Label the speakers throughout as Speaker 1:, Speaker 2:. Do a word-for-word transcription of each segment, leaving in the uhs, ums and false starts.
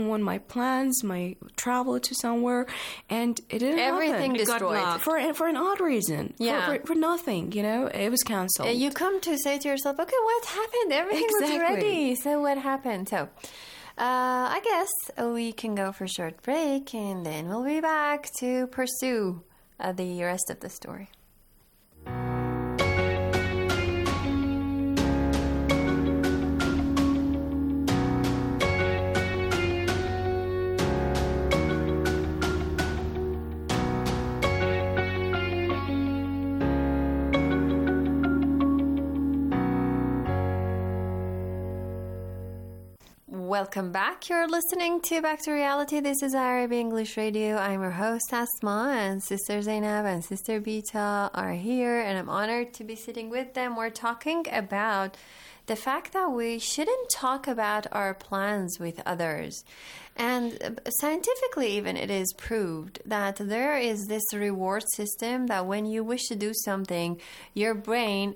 Speaker 1: on my plans, my travel to somewhere, and it didn't
Speaker 2: Everything
Speaker 1: happen.
Speaker 2: destroyed.
Speaker 1: For, for an odd reason.
Speaker 2: Yeah.
Speaker 1: For, for, for nothing, you know? It was cancelled.
Speaker 2: Uh, you come to say to yourself, okay, what happened? Everything
Speaker 1: Exactly.
Speaker 2: was ready. So what happened? So uh, I guess we can go for a short break, and then we'll be back to pursue uh, the rest of the story. Welcome back. You're listening to Back to Reality. This is Arabic English Radio. I'm your host, Asma, and Sister Zainab and Sister Bita are here, and I'm honored to be sitting with them. We're talking about the fact that we shouldn't talk about our plans with others. And scientifically even, it is proved that there is this reward system that when you wish to do something, your brain,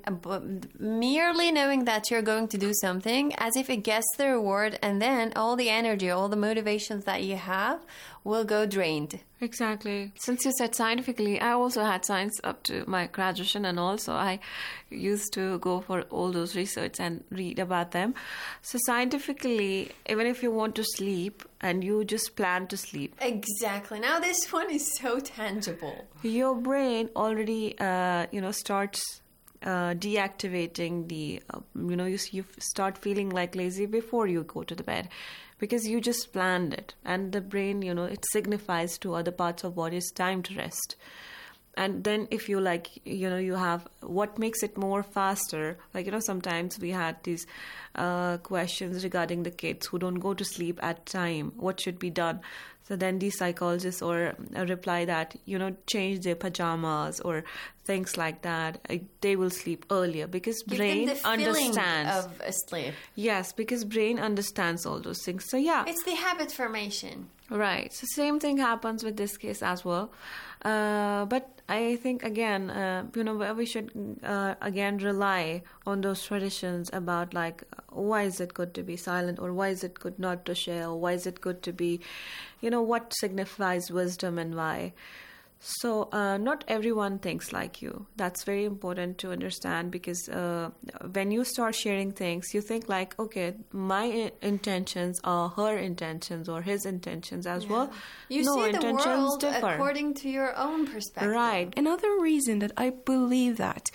Speaker 2: merely knowing that you're going to do something, as if it gets the reward, and then all the energy, all the motivations that you have will go drained.
Speaker 3: Exactly. Since you said scientifically, I also had science up to my graduation, and also I used to go for all those research and read about them. So scientifically, even if you want to sleep and you just plan to sleep.
Speaker 2: Exactly. Now this one is so tangible.
Speaker 3: Your brain already, uh, you know, starts uh, deactivating the, uh, you know, you, you start feeling like lazy before you go to the bed. Because you just planned it, and the brain, you know, it signifies to other parts of body it's time to rest. And then if you like, you know, you have what makes it more faster. Like, you know, sometimes we had these uh, questions regarding the kids who don't go to sleep at time. What should be done? So then these psychologists or uh, reply that, you know, change their pajamas or things like that. Uh, they will sleep earlier because
Speaker 2: Give
Speaker 3: brain
Speaker 2: them the
Speaker 3: understands.
Speaker 2: Of a sleep.
Speaker 3: Yes, because brain understands all those things. So yeah.
Speaker 2: It's the habit formation.
Speaker 3: Right. So same thing happens with this case as well. Uh, but I think, again, uh, you know, we should, uh, again, rely on those traditions about, like, why is it good to be silent, or why is it good not to share, or why is it good to be, you know, what signifies wisdom and why. So uh, not everyone thinks like you. That's very important to understand, because uh, when you start sharing things, you think like, okay, my intentions are her intentions or his intentions as yeah. well.
Speaker 2: You
Speaker 3: no,
Speaker 2: see the
Speaker 3: intentions
Speaker 2: world
Speaker 3: differ.
Speaker 2: according to your own perspective.
Speaker 3: Right.
Speaker 1: Another reason that I believe that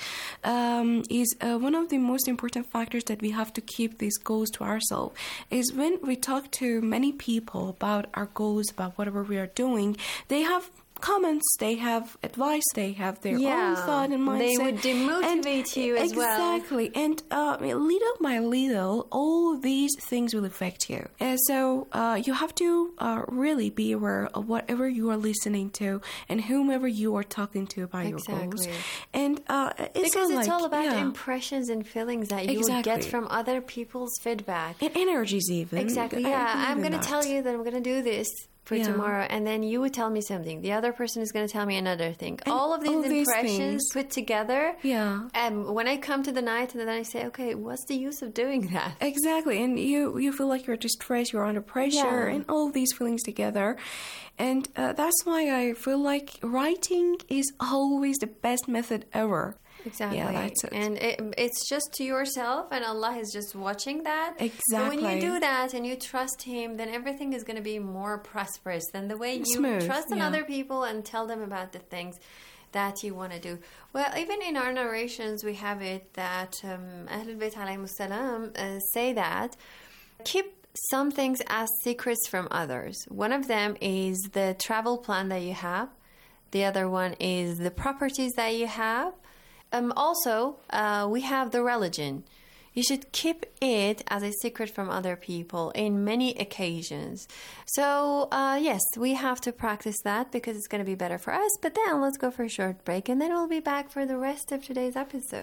Speaker 1: um, is uh, one of the most important factors that we have to keep these goals to ourselves is when we talk to many people about our goals, about whatever we are doing, they have comments, they have advice, they have their
Speaker 2: yeah,
Speaker 1: own thought and mindset.
Speaker 2: They would demotivate
Speaker 1: and
Speaker 2: you as
Speaker 1: exactly.
Speaker 2: well.
Speaker 1: Exactly. And uh, little by little, all these things will affect you. And so uh, you have to uh, really be aware of whatever you are listening to and whomever you are talking to about
Speaker 2: exactly.
Speaker 1: your goals. And uh, it's
Speaker 2: because it's
Speaker 1: like,
Speaker 2: all about
Speaker 1: yeah.
Speaker 2: impressions and feelings that you
Speaker 1: exactly.
Speaker 2: will get from other people's feedback.
Speaker 1: And energies even.
Speaker 2: Exactly. Yeah, I'm going to tell you that I'm going to do this for yeah. tomorrow, and then you would tell me something. The other person is going to tell me another thing. And all of these all impressions these put together.
Speaker 1: Yeah.
Speaker 2: And um, when I come to the night, and then I say, okay, what's the use of doing that?
Speaker 1: Exactly. And you, you feel like you're distressed, you're under pressure, yeah. and all of these feelings together. And uh, that's why I feel like writing is always the best method ever.
Speaker 2: Exactly.
Speaker 1: Yeah, that's it.
Speaker 2: And it, it's just to yourself, and Allah is just watching that.
Speaker 1: Exactly.
Speaker 2: So when you do that and you trust Him, then everything is going to be more prosperous than the way you
Speaker 1: Smooth,
Speaker 2: trust in
Speaker 1: yeah.
Speaker 2: other people and tell them about the things that you want to do. Well, even in our narrations, we have it that um, Ahlul Bayt alayhimus salam uh, say that keep some things as secrets from others. One of them is the travel plan that you have. The other one is the properties that you have. Um, also, uh, we have the religion. You should keep it as a secret from other people in many occasions. So, uh, yes, we have to practice that because it's going to be better for us. But then let's go for a short break, and then we'll be back for the rest of today's episode.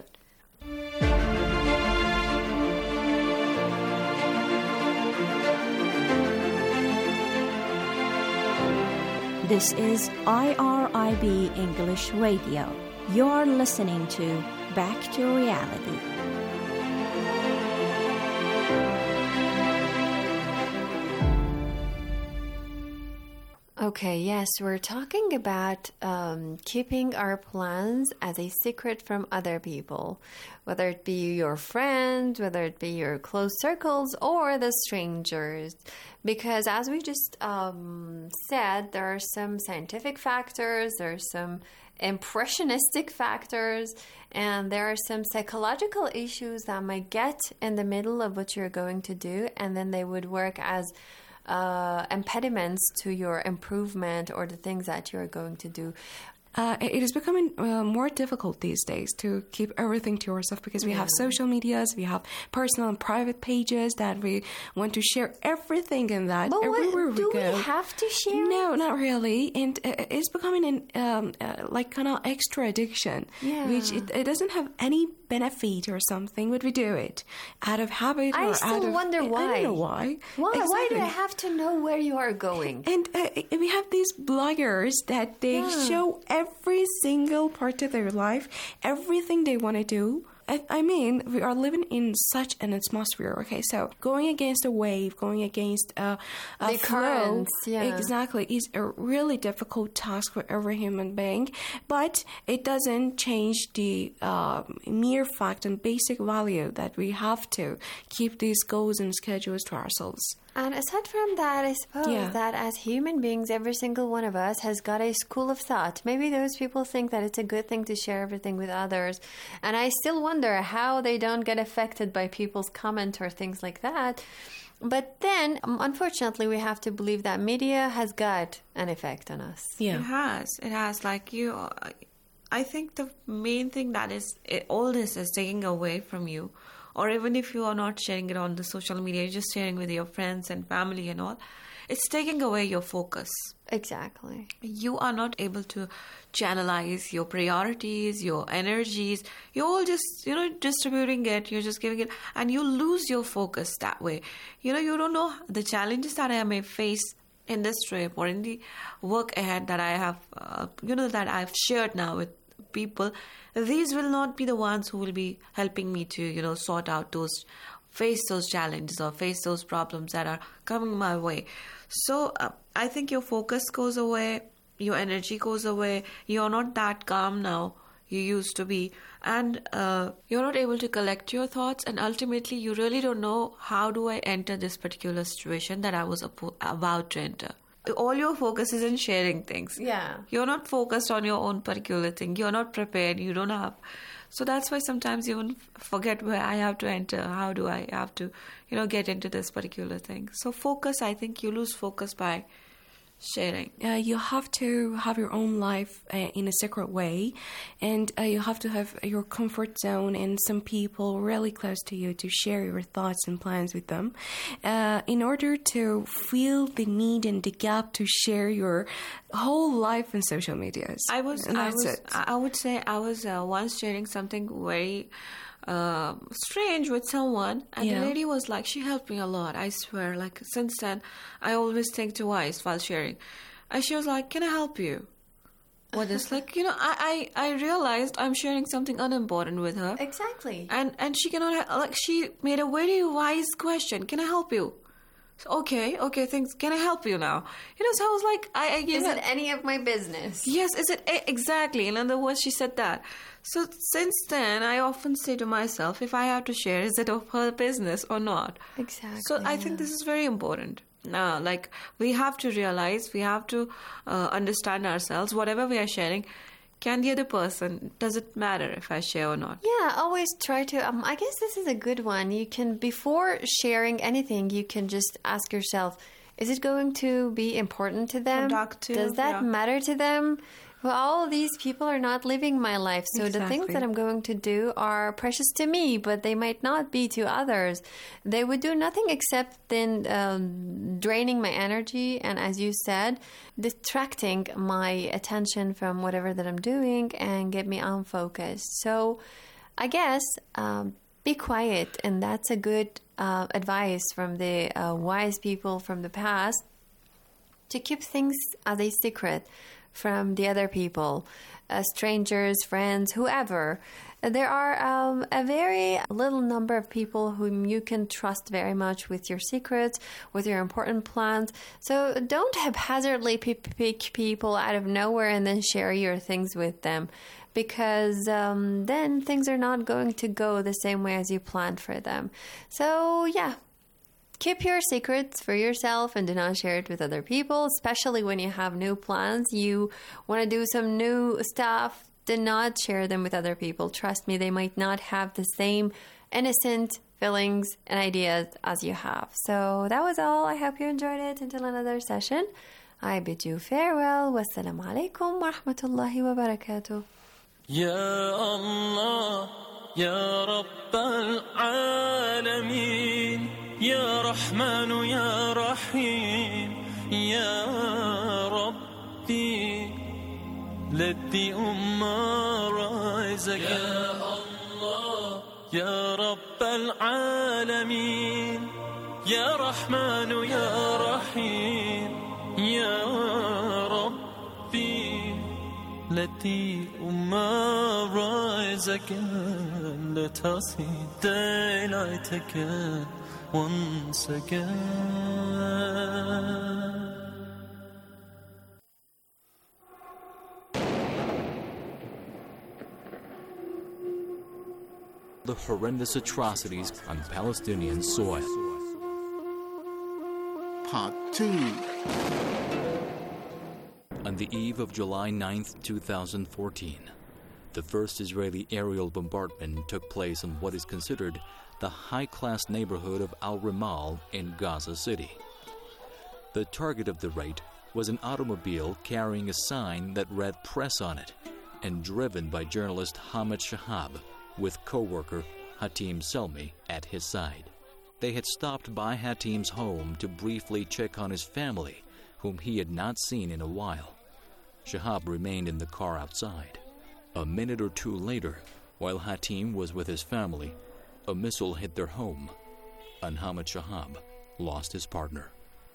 Speaker 4: This is I R I B English Radio. You're listening to Back to Reality.
Speaker 2: Okay, yes, we're talking about um, keeping our plans as a secret from other people, whether it be your friends, whether it be your close circles, or the strangers. Because as we just um, said, there are some scientific factors, there are some impressionistic factors, and there are some psychological issues that might get in the middle of what you're going to do, and then they would work as Uh, impediments to your improvement or the things that you're going to do.
Speaker 1: Uh, it is becoming uh, more difficult these days to keep everything to yourself because we
Speaker 2: yeah.
Speaker 1: have social medias, we have personal and private pages that we want to share everything in that.
Speaker 2: But
Speaker 1: everywhere
Speaker 2: what, do
Speaker 1: we go.
Speaker 2: we have to share?
Speaker 1: No, not really. And uh, it's becoming an um, uh, like kind of extra addiction,
Speaker 2: Yeah.
Speaker 1: which it, it doesn't have any benefit or something, but we do it out of habit.
Speaker 2: I
Speaker 1: or
Speaker 2: still
Speaker 1: out of,
Speaker 2: wonder why.
Speaker 1: I don't know why.
Speaker 2: Why?
Speaker 1: Exactly.
Speaker 2: Why do I have to know where you are going?
Speaker 1: And uh, we have these bloggers that they
Speaker 2: Yeah.
Speaker 1: show every single part of their life, everything they want to do. I, I mean, we are living in such an atmosphere. Okay, so going against a wave, going against a, a
Speaker 2: The
Speaker 1: flow,
Speaker 2: currents, yeah.
Speaker 1: exactly, is a really difficult task for every human being. But it doesn't change the uh, mere fact and basic value that we have to keep these goals and schedules to ourselves.
Speaker 2: And aside from that, I suppose
Speaker 1: Yeah.
Speaker 2: that as human beings, every single one of us has got a school of thought. Maybe those people think that it's a good thing to share everything with others. And I still wonder how they don't get affected by people's comments or things like that. But then, um, unfortunately, we have to believe that media has got an effect on us.
Speaker 1: Yeah.
Speaker 3: It has. It has. Like you, I think the main thing that is, it, all this is taking away from you. Or even if you are not sharing it on the social media, you're just sharing with your friends and family and all, it's taking away your focus.
Speaker 2: Exactly.
Speaker 3: You are not able to channelize your priorities, your energies. You're all just, you know, distributing it. You're just giving it, and you lose your focus that way. You know, you don't know the challenges that I may face in this trip or in the work ahead that I have, uh, you know, that I've shared now with people. These will not be the ones who will be helping me to, you know, sort out those, face those challenges or face those problems that are coming my way. So uh, I think your focus goes away, your energy goes away. You're not that calm now you used to be, and uh, you're not able to collect your thoughts, and ultimately you really don't know, how do I enter this particular situation that I was about to enter. All your focus is in sharing things.
Speaker 2: Yeah.
Speaker 3: You're not focused on your own particular thing. You're not prepared. You don't have. So that's why sometimes you even forget where I have to enter. How do I have to, you know, get into this particular thing. So focus, I think you lose focus by sharing.
Speaker 1: Uh, you have to have your own life uh, in a secret way, and uh, you have to have your comfort zone and some people really close to you to share your thoughts and plans with them, uh, in order to feel the need and the gap to share your whole life in social medias.
Speaker 3: I was,
Speaker 1: and
Speaker 3: I
Speaker 1: that's
Speaker 3: was,
Speaker 1: it.
Speaker 3: I would say I was uh, once sharing something very uh, strange with someone, and
Speaker 1: Yeah.
Speaker 3: the lady was like, she helped me a lot, I swear. Like, since then, I always think twice while sharing. And she was like, can I help you with this? Like, you know, I, I, I realized I'm sharing something unimportant with her.
Speaker 2: Exactly.
Speaker 3: And and she cannot, ha- like, she made a very wise question. Can I help you? So, okay, okay, thanks. Can I help you now? You know, so I was like, I, I
Speaker 2: Is
Speaker 3: know,
Speaker 2: it any of my business?
Speaker 3: yes, is it e- exactly? In other words, she said that. So since then, I often say to myself, if I have to share, is it of her business or not?
Speaker 2: Exactly.
Speaker 3: So I think this is very important. Now, like, we have to realize, we have to uh, understand ourselves. Whatever we are sharing, can the other person, does it matter if I share or not?
Speaker 2: Yeah, always try to. Um, I guess this is a good one. You can, before sharing anything, you can just ask yourself, is it going to be important to them?
Speaker 3: Productive,
Speaker 2: Does that
Speaker 3: yeah.
Speaker 2: matter to them? Well, all of these people are not living my life. So the things
Speaker 1: Exactly.
Speaker 2: that I'm going to do are precious to me, but they might not be to others. They would do nothing except then um, draining my energy and, as you said, distracting my attention from whatever that I'm doing and get me unfocused. So I guess um, be quiet, and that's a good uh, advice from the uh, wise people from the past, to keep things as a secret from the other people, uh, strangers, friends, whoever. There are um, a very little number of people whom you can trust very much with your secrets, with your important plans. So don't haphazardly pick people out of nowhere and then share your things with them, because um, then things are not going to go the same way as you planned for them. So yeah, keep your secrets for yourself and do not share it with other people, especially when you have new plans. You want to do some new stuff. Do not share them with other people. Trust me, they might not have the same innocent feelings and ideas as you have. So that was all. I hope you enjoyed it. Until another session, I bid you farewell. Wassalamu alaikum wa rahmatullahi wa barakatuh.
Speaker 5: Ya Allah, Ya Rabbal Alameen, Ya Rahmanu, Ya Rahim, Ya Rabbi. Let the Ummah rise again. Ya Allah, Ya Rabbal Alameen, Ya Rahmanu, Ya Rahim, Ya Rabbi. Let the Ummah rise again. Let us see daylight again, once again.
Speaker 6: The horrendous atrocities on Palestinian soil.
Speaker 7: Part two.
Speaker 6: On the eve of July ninth, two thousand fourteen, the first Israeli aerial bombardment took place in what is considered the high-class neighborhood of Al-Rimal in Gaza City. The target of the raid was an automobile carrying a sign that read "Press" on it, and driven by journalist Hamad Shahab, with co-worker Hatim Selmi at his side. They had stopped by Hatim's home to briefly check on his family, whom he had not seen in a while. Shahab remained in the car outside. A minute or two later, while Hatim was with his family, a missile hit their home, and Hamad Shahab lost his partner.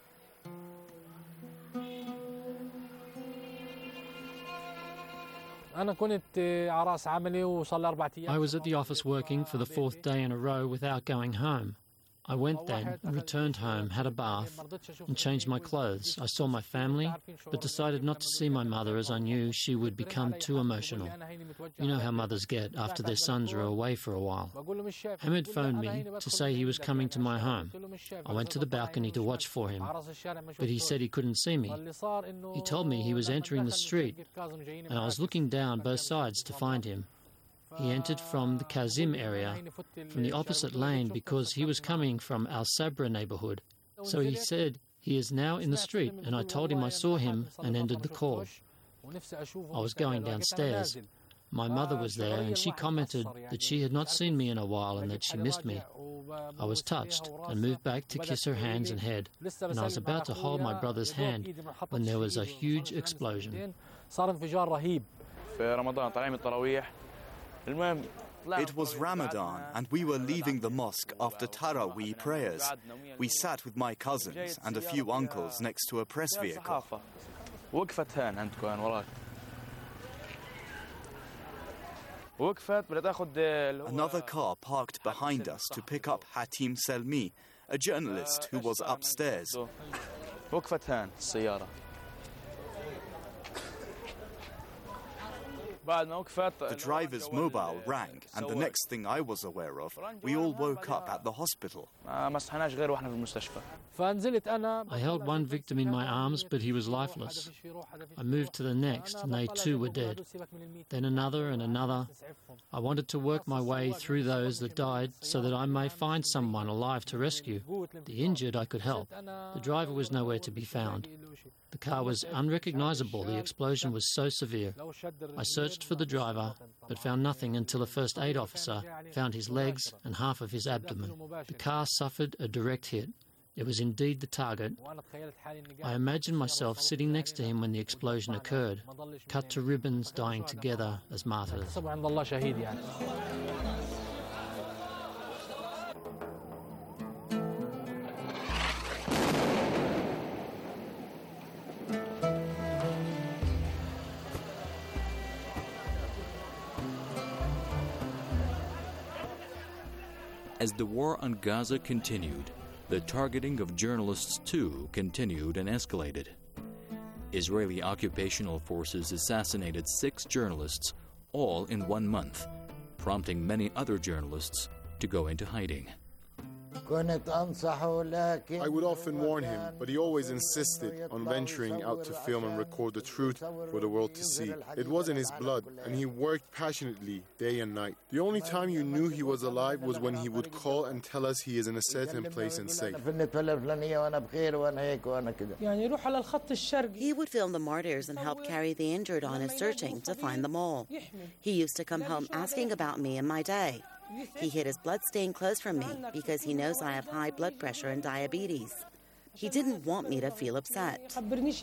Speaker 8: I was at the office working for the fourth day in a row without going home. I went then, returned home, had a bath, and changed my clothes. I saw my family, but decided not to see my mother as I knew she would become too emotional. You know how mothers get after their sons are away for a while. Hamid phoned me to say he was coming to my home. I went to the balcony to watch for him, but he said he couldn't see me. He told me he was entering the street, and I was looking down both sides to find him. He entered from the Kazim area, from the opposite lane, because he was coming from Al Sabra neighborhood. So he said he is now in the street, and I told him I saw him and ended the call. I was going downstairs. My mother was there, and she commented that she had not seen me in a while and that she missed me. I was touched and moved back to kiss her hands and head, and I was about to hold my brother's hand when there was a huge explosion.
Speaker 7: It was Ramadan, and we were leaving the mosque after Taraweeh prayers. We sat with my cousins and a few uncles next to a press vehicle. Another car parked behind us to pick up Hatim Selmi, a journalist who was upstairs. The driver's mobile rang, and the next thing I was aware of, we all woke up at the hospital.
Speaker 8: I held one victim in my arms, but he was lifeless. I moved to the next, and they too were dead. Then another and another. I wanted to work my way through those that died so that I may find someone alive to rescue. The injured I could help. The driver was nowhere to be found. The car was unrecognizable. The explosion was so severe. I searched for the driver, but found nothing until a first aid officer found his legs and half of his abdomen. The car suffered a direct hit. It was indeed the target. I imagined myself sitting next to him when the explosion occurred, cut to ribbons, dying together as martyrs.
Speaker 6: As the war on Gaza continued, the targeting of journalists too continued and escalated. Israeli occupational forces assassinated six journalists, all in one month, prompting many other journalists to go into hiding.
Speaker 9: I would often warn him, but he always insisted on venturing out to film and record the truth for the world to see. It was in his blood, and he worked passionately day and night. The only time you knew he was alive was when he would call and tell us he is in a certain place and safe.
Speaker 10: He would film the martyrs and help carry the injured on his searching to find them all. He used to come home asking about me and my day. He hid his blood-stained clothes from me because he knows I have high blood pressure and diabetes. He didn't want me to feel upset.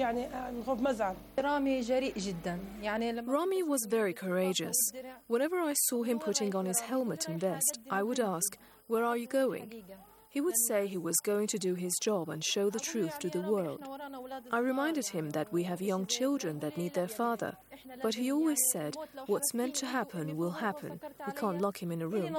Speaker 11: Rami was very courageous. Whenever I saw him putting on his helmet and vest, I would ask, "Where are you going?" He would say he was going to do his job and show the truth to the world. I reminded him that we have young children that need their father, but he always said, "What's meant to happen will happen. We can't lock him in a room."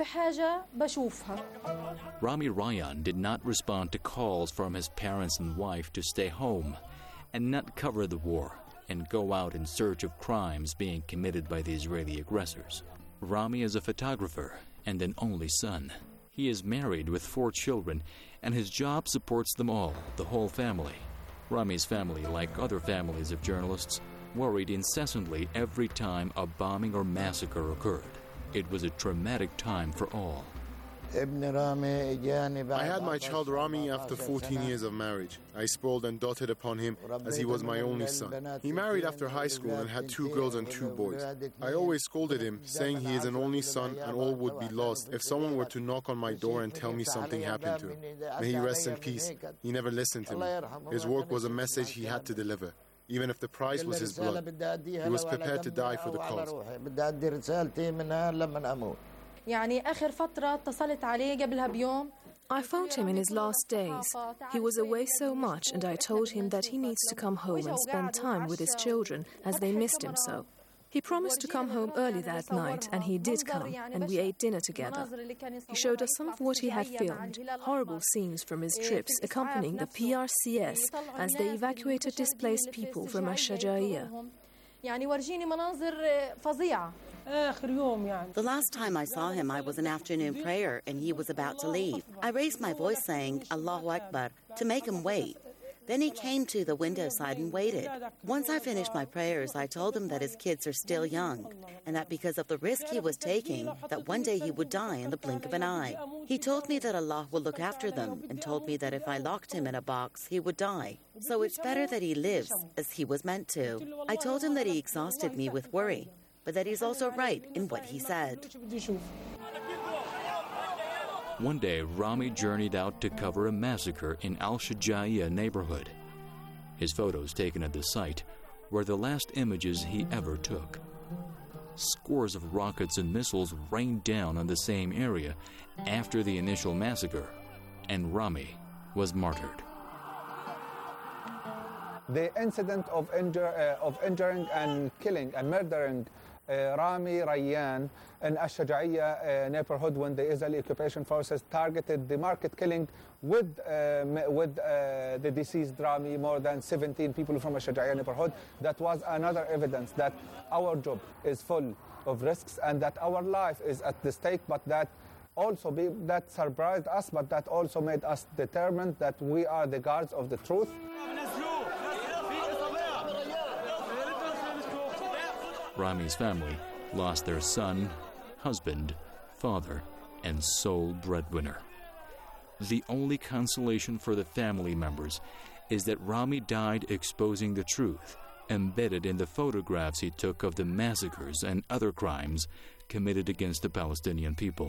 Speaker 6: Rami Rayyan did not respond to calls from his parents and wife to stay home and not cover the war and go out in search of crimes being committed by the Israeli aggressors. Rami is a photographer and an only son. He is married with four children, and his job supports them all, the whole family. Rami's family, like other families of journalists, worried incessantly every time a bombing or massacre occurred. It was a traumatic time for all.
Speaker 9: I had my child Rami after fourteen years of marriage. I spoiled and doted upon him as he was my only son. He married after high school and had two girls and two boys. I always scolded him, saying he is an only son and all would be lost if someone were to knock on my door and tell me something happened to him. May he rest in peace. He never listened to me. His work was a message he had to deliver. Even if the price was his blood, he was prepared to die for the cause.
Speaker 11: I found him in his last days. He was away so much, and I told him that he needs to come home and spend time with his children, as they missed him so. He promised to come home early that night, and he did come, and we ate dinner together. He showed us some of what he had filmed, horrible scenes from his trips accompanying the P R C S as they evacuated displaced people from Ash-Shajaiya.
Speaker 10: The last time I saw him, I was in afternoon prayer, and he was about to leave. I raised my voice saying, "Allahu Akbar," to make him wait. Then he came to the window side and waited. Once I finished my prayers, I told him that his kids are still young, and that because of the risk he was taking, that one day he would die in the blink of an eye. He told me that Allah will look after them, and told me that if I locked him in a box, he would die. So it's better that he lives as he was meant to. I told him that he exhausted me with worry, but that he's also right in what he said.
Speaker 6: One day, Rami journeyed out to cover a massacre in Al-Shajaiya neighborhood. His photos taken at the site were the last images he ever took. Scores of rockets and missiles rained down on the same area after the initial massacre, and Rami was martyred.
Speaker 12: The incident of, injure, uh, of injuring and killing and murdering uh, Rami Rayyan in Ash-Shajaiya uh, neighborhood when the Israeli occupation forces targeted the market, killing with, uh, with uh, the deceased Rami more than seventeen people from Ash-Shajaiya neighborhood. That was another evidence that our job is full of risks and that our life is at the stake, but that also be, that surprised us, but that also made us determined that we are the guards of the truth.
Speaker 6: Rami's family lost their son, husband, father, and sole breadwinner. The only consolation for the family members is that Rami died exposing the truth embedded in the photographs he took of the massacres and other crimes committed against the Palestinian people.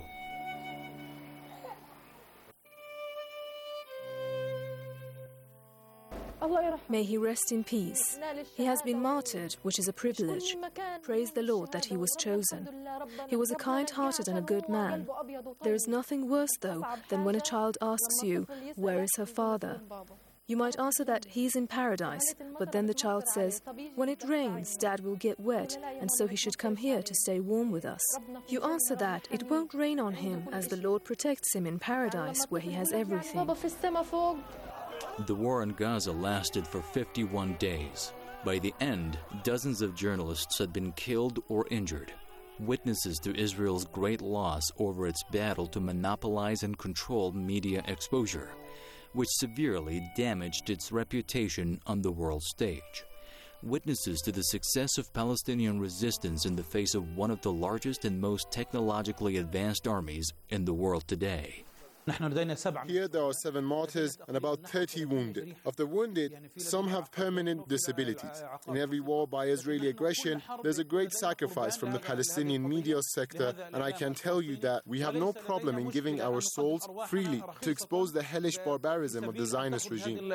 Speaker 11: May he rest in peace. He has been martyred, which is a privilege. Praise the Lord that he was chosen. He was a kind-hearted and a good man. There is nothing worse, though, than when a child asks you, "Where is her father?" You might answer that he's in paradise, but then the child says, when it rains, Dad will get wet, and so he should come here to stay warm with us. You answer that it won't rain on him, as the Lord protects him in paradise, where he has everything.
Speaker 6: The war in Gaza lasted for fifty-one days. By the end, dozens of journalists had been killed or injured, witnesses to Israel's great loss over its battle to monopolize and control media exposure, which severely damaged its reputation on the world stage. Witnesses to the success of Palestinian resistance in the face of one of the largest and most technologically advanced armies in the world today.
Speaker 9: Here there are seven martyrs and about thirty wounded. Of the wounded, some have permanent disabilities. In every war by Israeli aggression, there's a great sacrifice from the Palestinian media sector, and I can tell you that we have no problem in giving our souls freely to expose the hellish barbarism of the Zionist regime.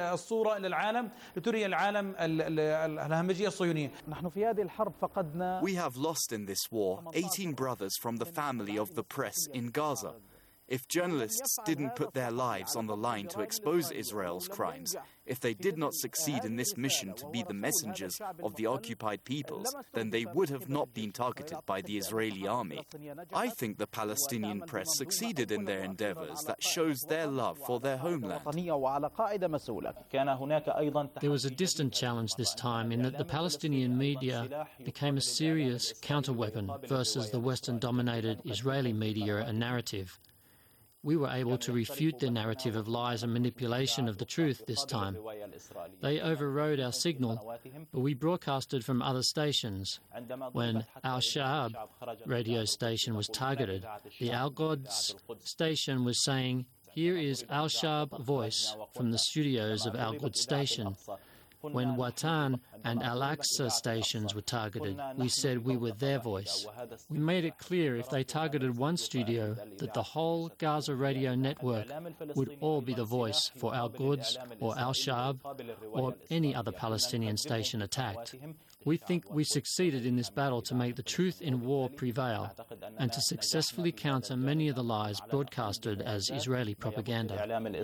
Speaker 7: We have lost in this war eighteen brothers from the family of the press in Gaza. If journalists didn't put their lives on the line to expose Israel's crimes, if they did not succeed in this mission to be the messengers of the occupied peoples, then they would have not been targeted by the Israeli army. I think the Palestinian press succeeded in their endeavors that shows their love for their homeland.
Speaker 8: There was a distant challenge this time in that the Palestinian media became a serious counterweapon versus the Western-dominated Israeli media and narrative. We were able to refute their narrative of lies and manipulation of the truth this time. They overrode our signal, but we broadcasted from other stations. When Al Shahab radio station was targeted, the Al Quds station was saying, "Here is Al Shahab voice from the studios of Al Quds station." When Watan and Al-Aqsa stations were targeted, we said we were their voice. We made it clear if they targeted one studio that the whole Gaza radio network would all be the voice for Al-Quds or Al-Shahab or any other Palestinian station attacked. We think we succeeded in this battle to make the truth in war prevail and to successfully counter many of the lies broadcasted as Israeli propaganda.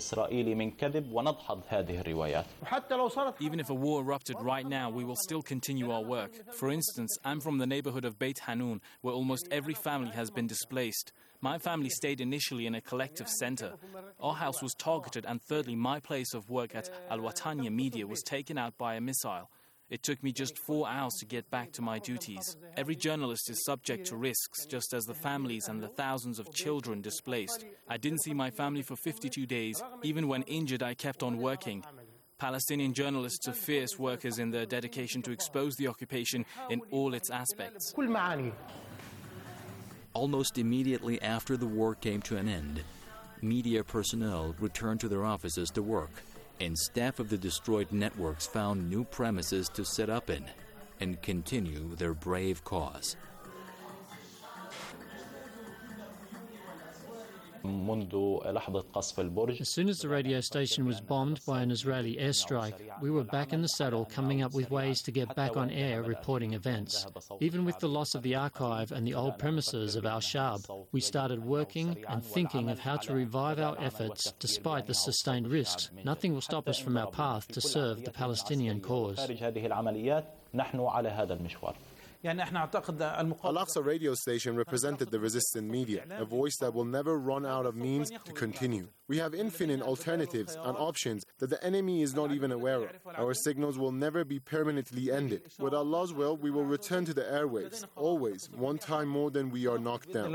Speaker 13: Even if a war erupted right now, we will still continue our work. For instance, I'm from the neighborhood of Beit Hanun, where almost every family has been displaced. My family stayed initially in a collective center. Our house was targeted, and thirdly, my place of work at Al-Wataniya Media was taken out by a missile. It took me just four hours to get back to my duties. Every journalist is subject to risks, just as the families and the thousands of children displaced. I didn't see my family for fifty-two days. Even when injured, I kept on working. Palestinian journalists are fierce workers in their dedication to expose the occupation in all its aspects.
Speaker 6: Almost immediately after the war came to an end, media personnel returned to their offices to work, and staff of the destroyed networks found new premises to set up in and continue their brave cause.
Speaker 8: As soon as the radio station was bombed by an Israeli airstrike, we were back in the saddle coming up with ways to get back on air reporting events. Even with the loss of the archive and the old premises of Al-Shahab, we started working and thinking of how to revive our efforts despite the sustained risks. Nothing will stop us from our path to serve the Palestinian cause.
Speaker 9: Al-Aqsa radio station represented the resistant media, a voice that will never run out of means to continue. We have infinite alternatives and options that the enemy is not even aware of. Our signals will never be permanently ended. With Allah's will, we will return to the airwaves, always, one time more than we are knocked down.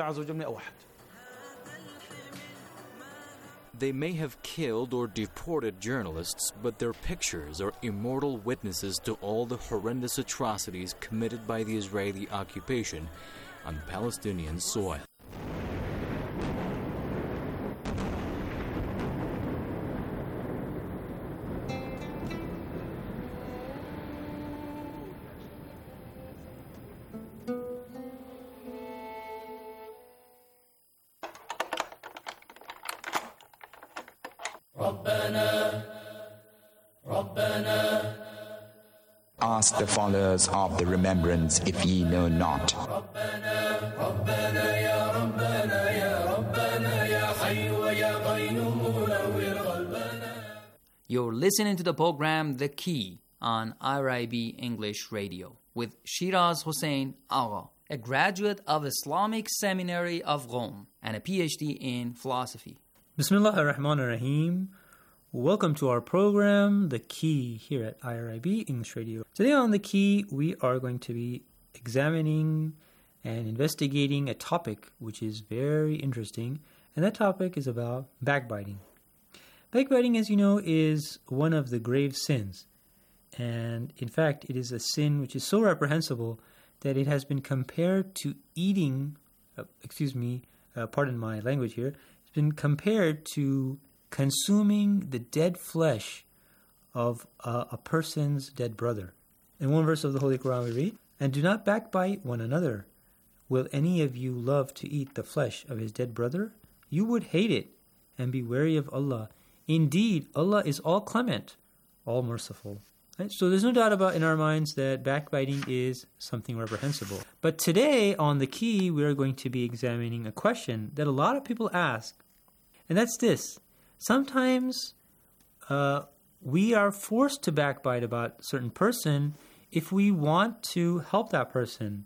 Speaker 6: They may have killed or deported journalists, but their pictures are immortal witnesses to all the horrendous atrocities committed by the Israeli occupation on Palestinian soil.
Speaker 14: Ask the followers of the remembrance if ye know not.
Speaker 15: You're listening to the program The Key on I R I B English Radio with Shiraz Hossein Agha, a graduate of Islamic Seminary of Rome and a P H D in philosophy.
Speaker 16: Bismillah ar-Rahman ar-Rahim. Welcome to our program, The Key, here at I R I B English Radio. Today on The Key, we are going to be examining and investigating a topic which is very interesting, and that topic is about backbiting. Backbiting, as you know, is one of the grave sins, and in fact, it is a sin which is so reprehensible that it has been compared to eating, uh, excuse me, uh, pardon my language here, it's been compared to consuming the dead flesh of uh, a person's dead brother. In one verse of the Holy Quran we read, "And do not backbite one another. Will any of you love to eat the flesh of his dead brother? You would hate it, and be wary of Allah. Indeed, Allah is all clement, all merciful." Right? So there's no doubt about in our minds that backbiting is something reprehensible. But today on The Key, we are going to be examining a question that a lot of people ask, and that's this. Sometimes uh, we are forced to backbite about a certain person if we want to help that person,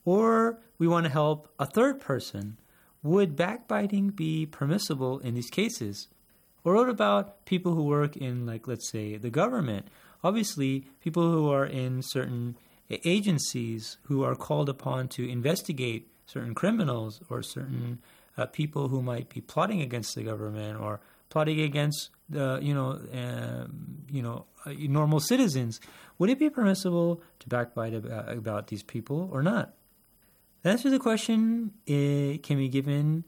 Speaker 16: or we want to help a third person. Would backbiting be permissible in these cases? Or what about people who work in, like, let's say, the government? Obviously, people who are in certain agencies who are called upon to investigate certain criminals or certain uh, people who might be plotting against the government or plotting against the, you know, uh, you know, uh, normal citizens. Would it be permissible to backbite about, about these people or not? The answer to the question uh, can be given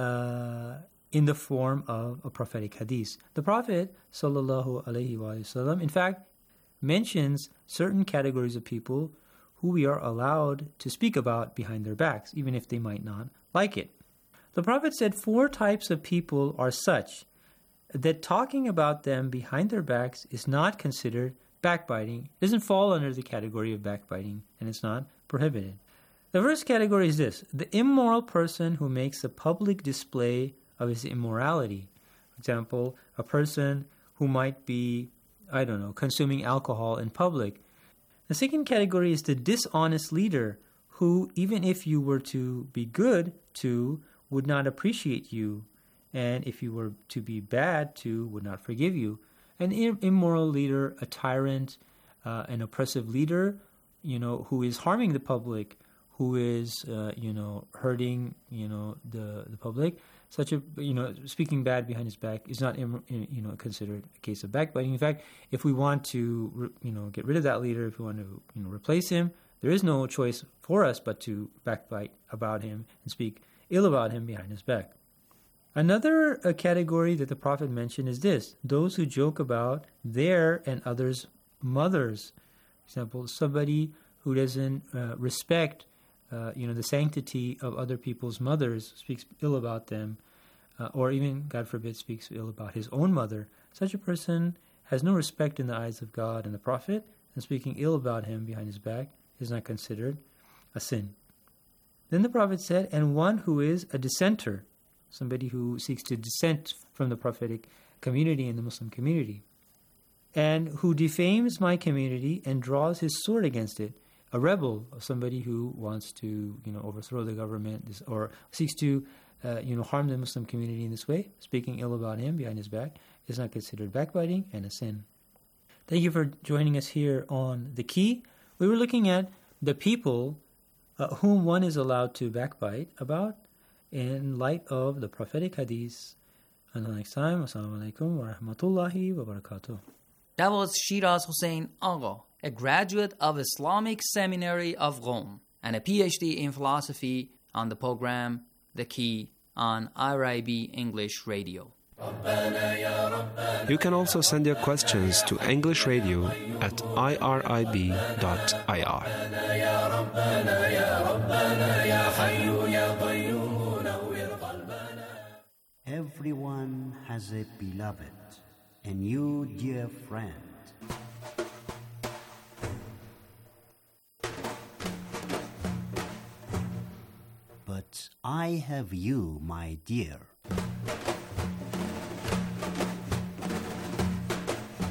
Speaker 16: uh, in the form of a prophetic hadith. The Prophet, sallallahu alaihi wasallam, in fact, mentions certain categories of people who we are allowed to speak about behind their backs, even if they might not like it. The Prophet said four types of people are such that talking about them behind their backs is not considered backbiting. It doesn't fall under the category of backbiting, and it's not prohibited. The first category is this: the immoral person who makes a public display of his immorality. For example, a person who might be, I don't know, consuming alcohol in public. The second category is the dishonest leader who, even if you were to be good to, would not appreciate you, and if you were to be bad to, would not forgive you. An immoral leader, a tyrant, uh, an oppressive leader, you know, who is harming the public, who is, uh, you know, hurting, you know, the the public. Such a, you know, speaking bad behind his back is not, you know, considered a case of backbiting. In fact, if we want to, you know, get rid of that leader, if we want to, you know, replace him, there is no choice for us but to backbite about him and speak ill about him behind his back. Another uh, category that the Prophet mentioned is this: those who joke about their and others' mothers. For example, somebody who doesn't uh, respect Uh, you know, the sanctity of other people's mothers, speaks ill about them, uh, or even, God forbid, speaks ill about his own mother. Such a person has no respect in the eyes of God and the Prophet, and speaking ill about him behind his back is not considered a sin. Then the Prophet said, and one who is a dissenter, somebody who seeks to dissent from the prophetic community and the Muslim community, and who defames my community and draws his sword against it. A rebel, somebody who wants to, you know, overthrow the government or seeks to, uh, you know, harm the Muslim community in this way, speaking ill about him behind his back, is not considered backbiting and a sin. Thank you for joining us here on The Key. We were looking at the people uh, whom one is allowed to backbite about in light of the prophetic hadith. Until next time, Assalamu alaikum wa rahmatullahi wa barakatuh.
Speaker 15: That was Shiraz Hossein Agha, a graduate of Islamic Seminary of Rome and a P H D in philosophy, on the program The Key on I R I B English Radio.
Speaker 17: You can also send your questions to English Radio at I R I B dot I R.
Speaker 18: Everyone has a beloved, and you, dear friend, but I have you, my dear.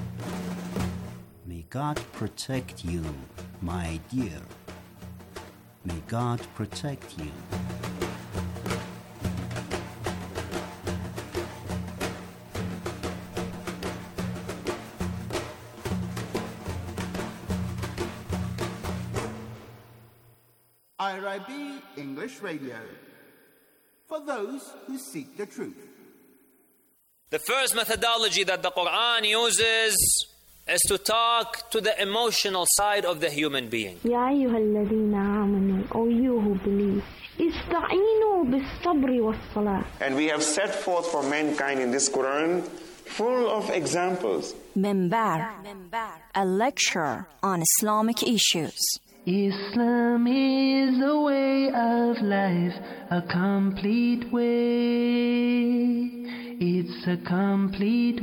Speaker 18: God protect you, my dear. May God protect you.
Speaker 19: I R I B English Radio, for those who seek the truth.
Speaker 20: The first methodology that the Quran uses is to talk to the emotional side of the human being.
Speaker 21: يا أيها الذين آمنوا, O you who believe, استعينوا بالصبر والصلاة.
Speaker 22: And we have set forth for mankind in this Quran full of examples.
Speaker 4: Minbar, a lecture on Islamic issues.
Speaker 23: Islam is a way of life, a complete way. It's a complete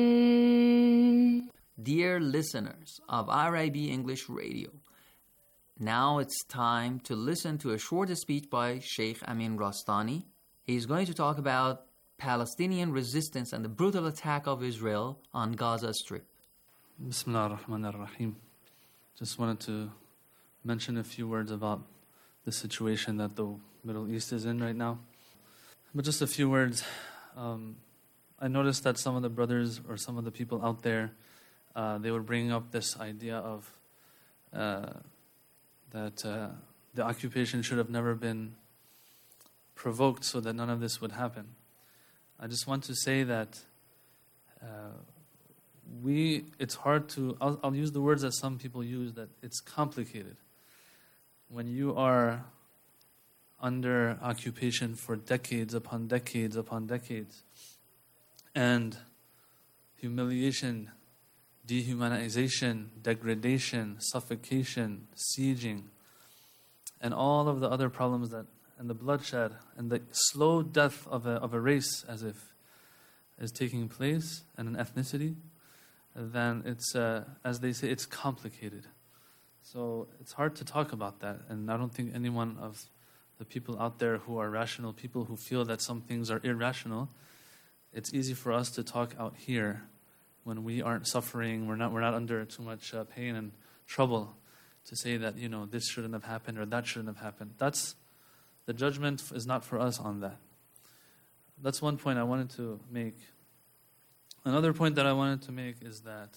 Speaker 23: way.
Speaker 15: Dear listeners of I R I B English Radio, now it's time to listen to a short speech by Sheikh Amin Rastani. He's going to talk about Palestinian resistance and the brutal attack of Israel on Gaza Strip.
Speaker 24: Bismillah ar-Rahman ar-Rahim. Just wanted to mention a few words about the situation that the Middle East is in right now. But just a few words. Um, I noticed that some of the brothers or some of the people out there, uh, they were bringing up this idea of uh, that uh, the occupation should have never been provoked so that none of this would happen. I just want to say that uh, we, it's hard to, I'll, I'll use the words that some people use, that it's complicated. When you are under occupation for decades upon decades upon decades, and humiliation, dehumanization, degradation, suffocation, sieging, and all of the other problems that, and the bloodshed, and the slow death of a, of a race, as if, is taking place, and an ethnicity, then it's, uh, as they say, it's complicated. So it's hard to talk about that, and I don't think anyone of the people out there who are rational people who feel that some things are irrational, it's easy for us to talk out here when we aren't suffering, we're not we're not under too much uh, pain and trouble, to say that, you know, this shouldn't have happened or that shouldn't have happened. That's, the judgment is not for us on that. That's one point I wanted to make. Another point that I wanted to make is that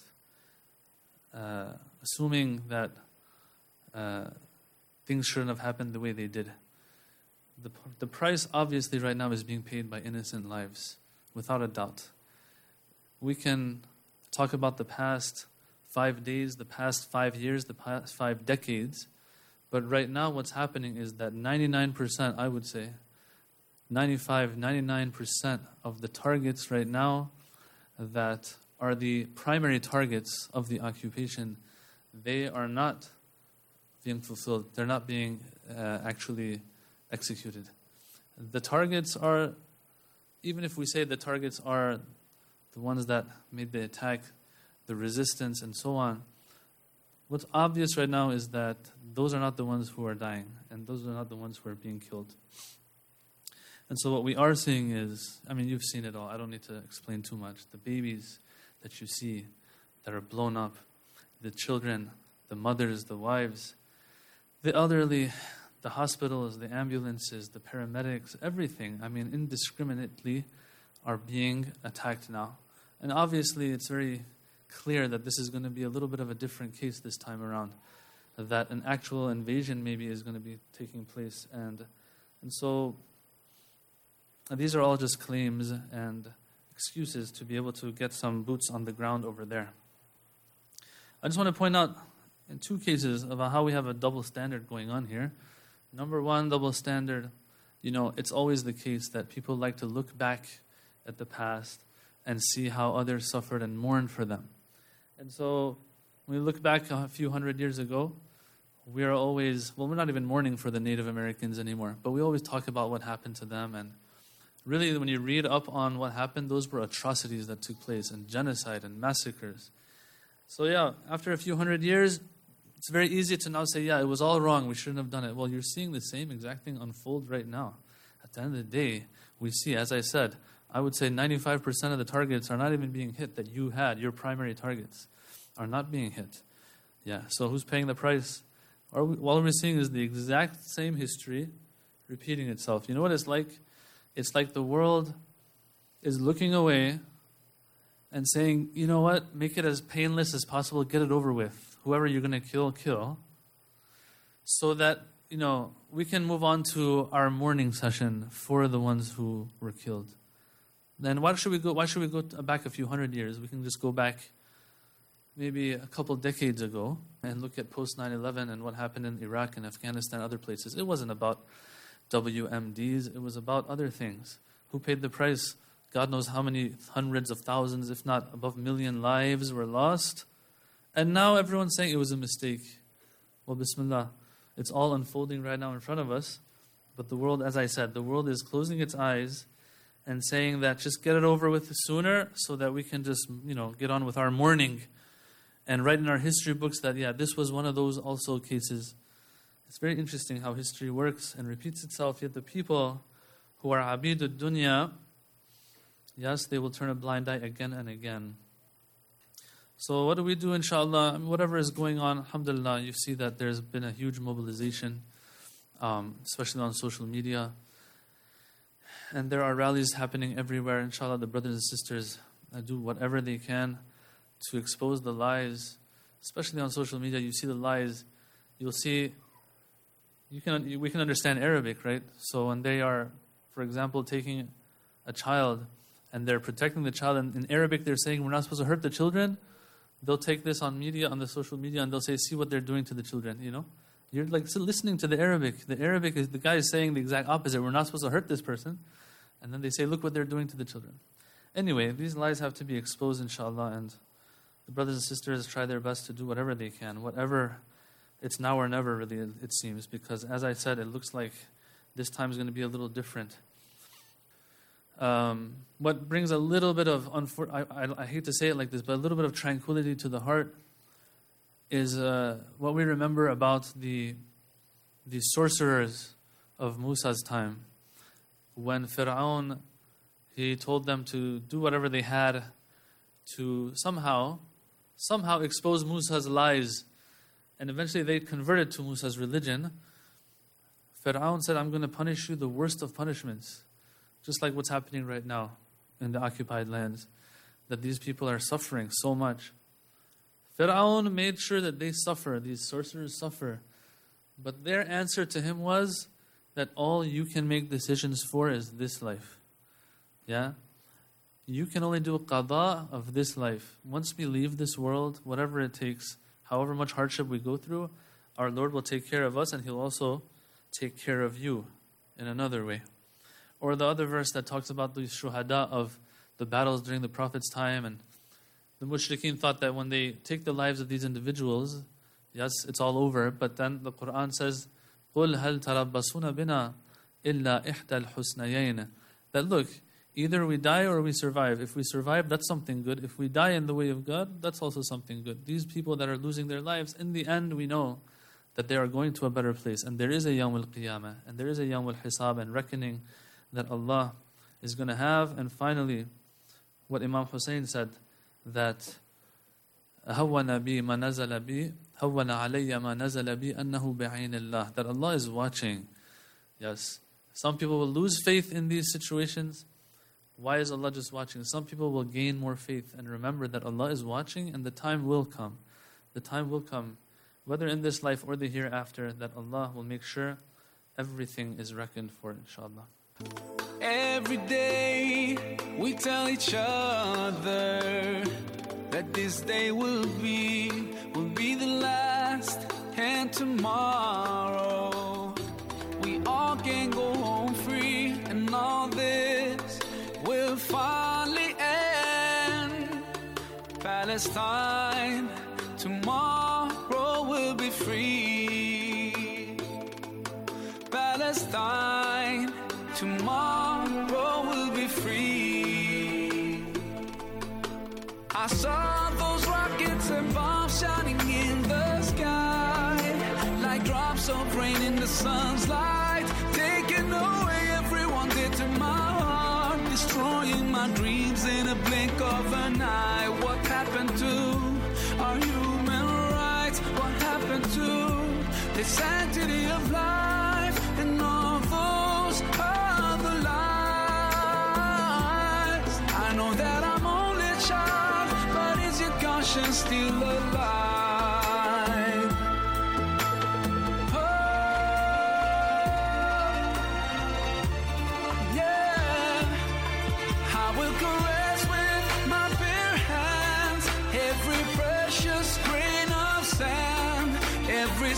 Speaker 24: uh, assuming that uh, things shouldn't have happened the way they did, the the price obviously right now is being paid by innocent lives, without a doubt. We can talk about the past five days, the past five years, the past five decades, but right now what's happening is that ninety-nine percent, I would say, ninety-five, ninety-nine percent of the targets right now that are the primary targets of the occupation, they are not being fulfilled. They're not being uh, actually executed. The targets are, even if we say the targets are the ones that made the attack, the resistance, and so on, what's obvious right now is that those are not the ones who are dying, and those are not the ones who are being killed. And so what we are seeing is, I mean, you've seen it all. I don't need to explain too much. The babies that you see that are blown up, the children, the mothers, the wives, the elderly, the hospitals, the ambulances, the paramedics, everything, I mean, indiscriminately are being attacked now. And obviously it's very clear that this is going to be a little bit of a different case this time around, that an actual invasion maybe is going to be taking place. And and so these are all just claims and excuses to be able to get some boots on the ground over there. I just want to point out in two cases about how we have a double standard going on here. Number one, double standard, you know, it's always the case that people like to look back at the past and see how others suffered and mourn for them. And so when we look back a few hundred years ago, we are always, well, we're not even mourning for the Native Americans anymore, but we always talk about what happened to them. And really, when you read up on what happened, those were atrocities that took place, and genocide and massacres. So yeah, after a few hundred years, it's very easy to now say, yeah, it was all wrong, we shouldn't have done it. Well, you're seeing the same exact thing unfold right now. At the end of the day, we see, as I said, I would say ninety-five percent of the targets are not even being hit that you had. Your primary targets are not being hit. Yeah, so who's paying the price? All, we, all we're seeing is the exact same history repeating itself. You know what it's like? It's like the world is looking away and saying, you know what, make it as painless as possible, get it over with. Whoever you're going to kill, kill. So that, you know, we can move on to our mourning session for the ones who were killed. Then why should we go, why should we go back a few hundred years? We can just go back maybe a couple decades ago and look at post nine eleven and what happened in Iraq and Afghanistan and other places. It wasn't about W M Ds, it was about other things. Who paid the price? God knows how many hundreds of thousands, if not above million lives were lost. And now everyone's saying it was a mistake. Well, bismillah, it's all unfolding right now in front of us. But the world, as I said, the world is closing its eyes and saying that just get it over with sooner so that we can just, you know, get on with our mourning and write in our history books that, yeah, this was one of those also cases. It's very interesting how history works and repeats itself, yet the people who are abidud dunya, yes, they will turn a blind eye again and again. So what do we do, inshallah? Whatever is going on, alhamdulillah, you see that there's been a huge mobilization, um, especially on social media. And there are rallies happening everywhere. Inshallah, the brothers and sisters uh, do whatever they can to expose the lies, especially on social media. You see the lies. You'll see, you can we can understand Arabic, right? So when they are, for example, taking a child and they're protecting the child, and in Arabic they're saying we're not supposed to hurt the children, they'll take this on media, on the social media, and they'll say, see what they're doing to the children, you know? You're like still listening to the Arabic. The Arabic is, the guy is saying the exact opposite. We're not supposed to hurt this person. And then they say, look what they're doing to the children. Anyway, these lies have to be exposed, inshallah, and the brothers and sisters try their best to do whatever they can, whatever, it's now or never, really, it seems, because as I said, it looks like this time is going to be a little different. Um, what brings a little bit of, unfor- I, I, I hate to say it like this, but a little bit of tranquility to the heart is uh, what we remember about the the sorcerers of Musa's time. When Fir'aun, he told them to do whatever they had to somehow, somehow expose Musa's lies, and eventually they converted to Musa's religion. Fir'aun said, I'm going to punish you the worst of punishments. Just like what's happening right now in the occupied lands, that these people are suffering so much. Fir'aun made sure that they suffer, these sorcerers suffer. But their answer to him was that all you can make decisions for is this life. Yeah? You can only do a qada of this life. Once we leave this world, whatever it takes, however much hardship we go through, our Lord will take care of us and He'll also take care of you in another way. Or the other verse that talks about the shuhada of the battles during the Prophet's time, and the mushrikeen thought that when they take the lives of these individuals, yes, it's all over, but then the Quran says, قُلْ هَلْ تَرَبَّصُونَ بِنَا إِلَّا إِحْدَى الْحُسْنَيَيْنِ. That look, either we die or we survive. If we survive, that's something good. If we die in the way of God, that's also something good. These people that are losing their lives, in the end we know that they are going to a better place. And there is a Yawm al-Qiyamah, and there is a Yawm al-Hisab and reckoning that Allah is going to have. And finally, what Imam Hussein said, that هَوَّنَ بِي مَا نَزَلَ بِي هَوَّنَ عَلَيَّ مَا نَزَلَ بِي أَنَّهُ بِعَيْنِ اللَّهِ. That Allah is watching. Yes. Some people will lose faith in these situations. Why is Allah just watching? Some people will gain more faith and remember that Allah is watching, and the time will come. The time will come, whether in this life or the hereafter, that Allah will make sure everything is reckoned for, inshallah.
Speaker 1: Every day we tell each other that this day will be, will be the last, and tomorrow we all can go home free, and all this will finally end. Palestine, tomorrow will be free. Palestine, tomorrow will be free. I saw those rockets and bombs shining in the sky, like drops of rain in the sun's light, taking away everyone dear to my heart, destroying my dreams in a blink of an eye. What happened to our human rights? to the sanctity of life and all those other lies. I know that I'm only a child, but is your conscience still alive? Every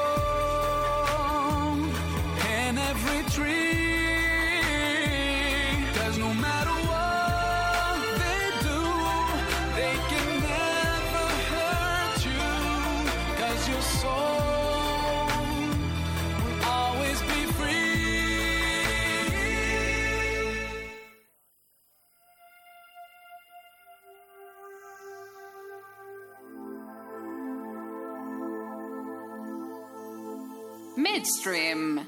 Speaker 1: stone and every tree, 'cause no matter what they do, they can never hurt you, 'cause your soul will always be free.
Speaker 2: Midstream.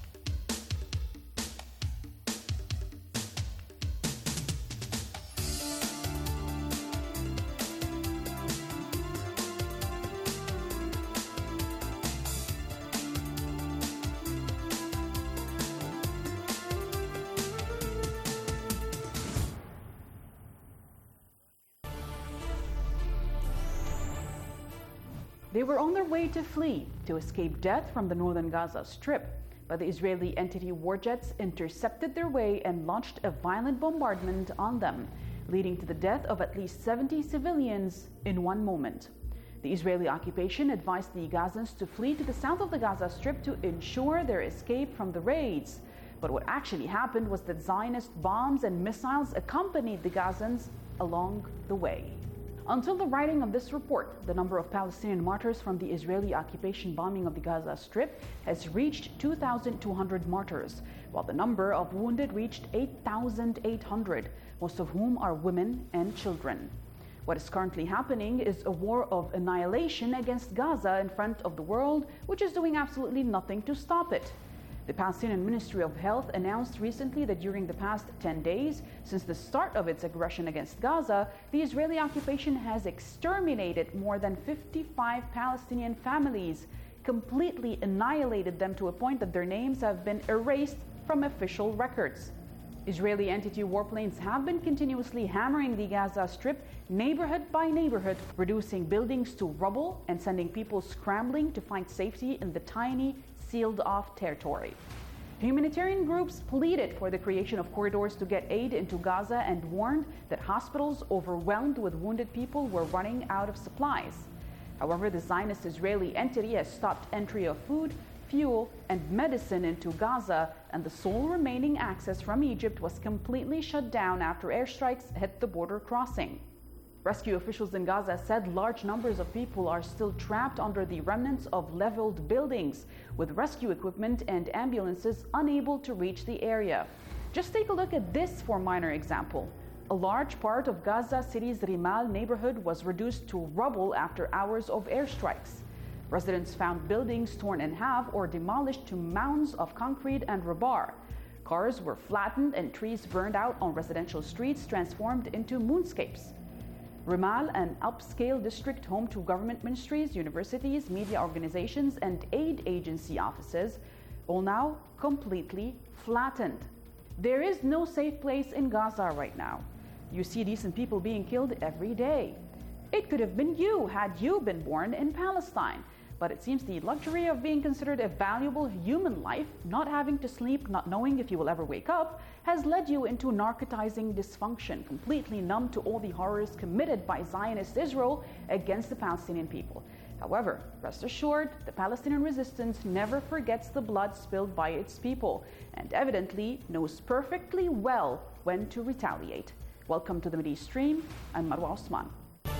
Speaker 3: They were on their way to flee to escape death from the northern Gaza Strip, but the Israeli entity war jets intercepted their way and launched a violent bombardment on them, leading to the death of at least seventy civilians in one moment. The Israeli occupation advised the Gazans to flee to the south of the Gaza Strip to ensure their escape from the raids. But what actually happened was that Zionist bombs and missiles accompanied the Gazans along the way. Until the writing of this report, the number of Palestinian martyrs from the Israeli occupation bombing of the Gaza Strip has reached two thousand two hundred martyrs, while the number of wounded reached eight thousand eight hundred, most of whom are women and children. What is currently happening is a war of annihilation against Gaza in front of the world, which is doing absolutely nothing to stop it. The Palestinian Ministry of Health announced recently that during the past ten days, since the start of its aggression against Gaza, the Israeli occupation has exterminated more than fifty-five Palestinian families, completely annihilated them to a point that their names have been erased from official records. Israeli entity warplanes have been continuously hammering the Gaza Strip neighborhood by neighborhood, reducing buildings to rubble and sending people scrambling to find safety in the tiny, sealed-off territory. Humanitarian groups pleaded for the creation of corridors to get aid into Gaza and warned that hospitals overwhelmed with wounded people were running out of supplies. However, the Zionist Israeli entity has stopped entry of food, fuel, and medicine into Gaza, and the sole remaining access from Egypt was completely shut down after airstrikes hit the border crossing. Rescue officials in Gaza said large numbers of people are still trapped under the remnants of leveled buildings, with rescue equipment and ambulances unable to reach the area. Just take a look at this for a minor example. A large part of Gaza City's Rimal neighborhood was reduced to rubble after hours of airstrikes. Residents found buildings torn in half or demolished to mounds of concrete and rebar. Cars were flattened and trees burned out on residential streets, transformed into moonscapes. Rimal, an upscale district home to government ministries, universities, media organizations, and aid agency offices, all now completely flattened. There is no safe place in Gaza right now. You see decent people being killed every day. It could have been you had you been born in Palestine. But it seems the luxury of being considered a valuable human life, not having to sleep, not knowing if you will ever wake up, has led you into narcotizing dysfunction, completely numb to all the horrors committed by Zionist Israel against the Palestinian people. However, rest assured, the Palestinian resistance never forgets the blood spilled by its people, and evidently knows perfectly well when to retaliate. Welcome to the Mideast Stream. I'm Marwa Osman.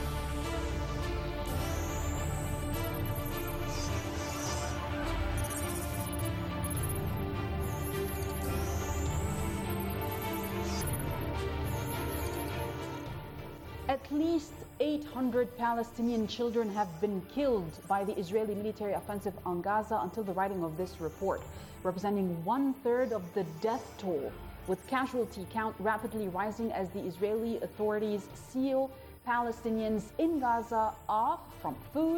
Speaker 3: At least eight hundred Palestinian children have been killed by the Israeli military offensive on Gaza until the writing of this report, representing one-third of the death toll, with casualty count rapidly rising as the Israeli authorities seal Palestinians in Gaza off from food,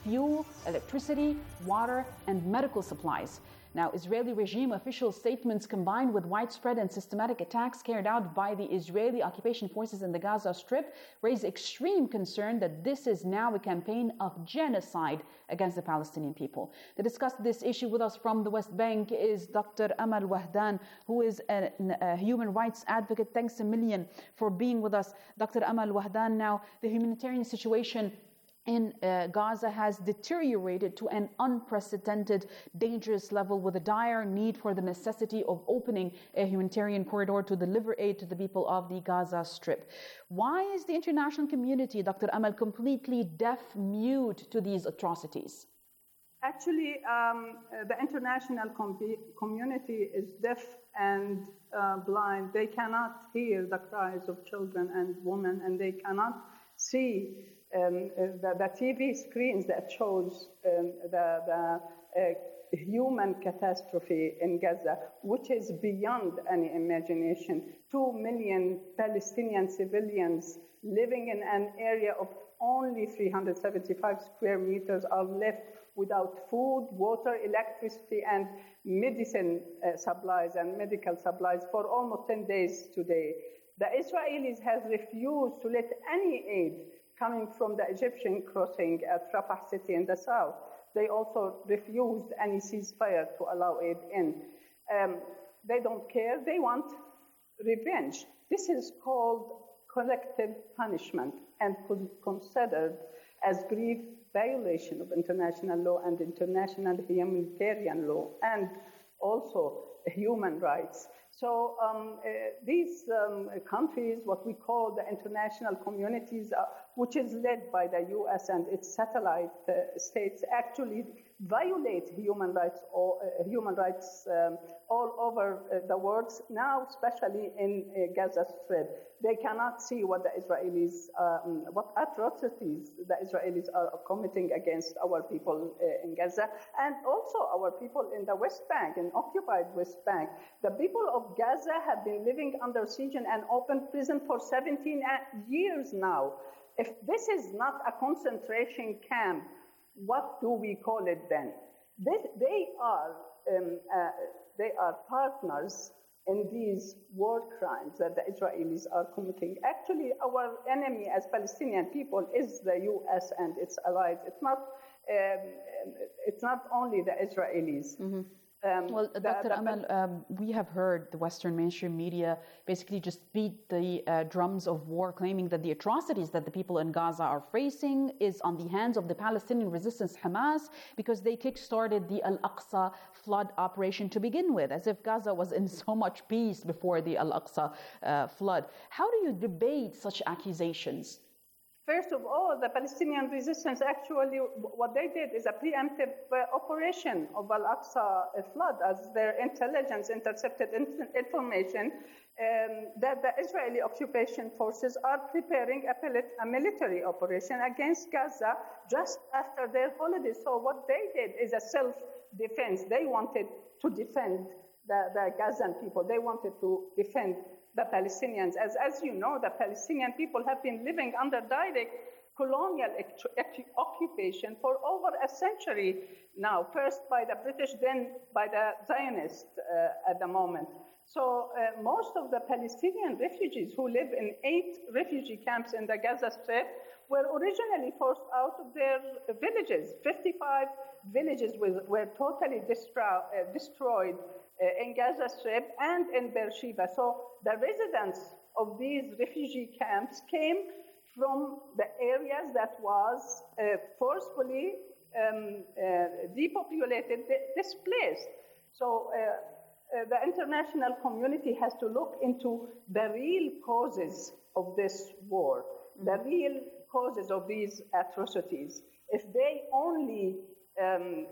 Speaker 3: fuel, electricity, water, and medical supplies. Now, Israeli regime official statements combined with widespread and systematic attacks carried out by the Israeli occupation forces in the Gaza Strip raise extreme concern that this is now a campaign of genocide against the Palestinian people. To discuss this issue with us from the West Bank is Doctor Amal Wahdan, who is a, a human rights advocate. Thanks a million for being with us, Doctor Amal Wahdan. Now, the humanitarian situation in uh, Gaza has deteriorated to an unprecedented, dangerous level, with a dire need for the necessity of opening a humanitarian corridor to deliver aid to the people of the Gaza Strip. Why is the international community, Doctor Amal, completely deaf, mute to these atrocities?
Speaker 5: Actually, um, the international com- community is deaf and uh, blind. They cannot hear the cries of children and women, and they cannot see Um, the, the T V screens that shows um, the, the uh, human catastrophe in Gaza, which is beyond any imagination. Two million Palestinian civilians living in an area of only three hundred seventy-five square meters are left without food, water, electricity, and medicine uh, supplies and medical supplies for almost ten days today. The Israelis have refused to let any aid coming from the Egyptian crossing at Rafah city in the south. They also refused any ceasefire to allow aid in. Um, they don't care. They want revenge. This is called collective punishment and considered as grave violation of international law and international humanitarian law and also human rights. So um, uh, these um, countries, what we call the international communities, uh, which is led by the U S and its satellite uh, states, actually violate human rights or uh, human rights um, all over uh, the world. Now, especially in uh, Gaza Strip, they cannot see what the Israelis, um, what atrocities the Israelis are committing against our people uh, in Gaza, and also our people in the West Bank, in occupied West Bank. The people of Gaza have been living under siege in an open prison for seventeen years now. If this is not a concentration camp, what do we call it then? They, they are um, uh, they are partners in these war crimes that the Israelis are committing. Actually, our enemy as Palestinian people is the U S and its allies. It's not um, it's not only the Israelis. Mm-hmm. Um,
Speaker 3: well,
Speaker 5: the,
Speaker 3: Doctor
Speaker 5: the,
Speaker 3: Amal, um, we have heard the Western mainstream media basically just beat the uh, drums of war, claiming that the atrocities that the people in Gaza are facing is on the hands of the Palestinian resistance Hamas, because they kickstarted the Al-Aqsa flood operation to begin with, as if Gaza was in so much peace before the Al-Aqsa uh, flood. How do you debate such accusations?
Speaker 5: First of all, the Palestinian resistance, actually, what they did is a preemptive uh, operation of Al-Aqsa flood, as their intelligence intercepted in- information um, that the Israeli occupation forces are preparing a, pil- a military operation against Gaza just after their holidays. So what they did is a self-defense. They wanted to defend the, the Gazan people. They wanted to defend the Palestinians. As, as you know, the Palestinian people have been living under direct colonial occupation for over a century now, first by the British, then by the Zionists uh, at the moment. So uh, most of the Palestinian refugees who live in eight refugee camps in the Gaza Strip were originally forced out of their villages. fifty-five villages were, were totally destro- uh, destroyed Uh, in Gaza Strip and in Beersheba. So the residents of these refugee camps came from the areas that was uh, forcefully um, uh, depopulated, displaced. So uh, uh, the international community has to look into the real causes of this war, mm-hmm. the real causes of these atrocities. If they only um, uh,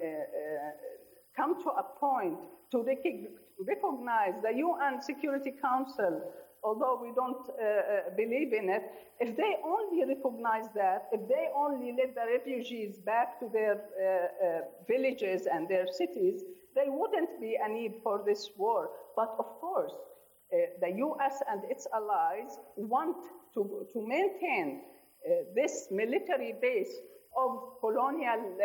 Speaker 5: uh, come to a point to recognize the U N Security Council, although we don't uh, believe in it, if they only recognize that, if they only let the refugees back to their uh, uh, villages and their cities, there wouldn't be a need for this war. But of course, uh, the U S and its allies want to, to maintain uh, this military base of colonial um,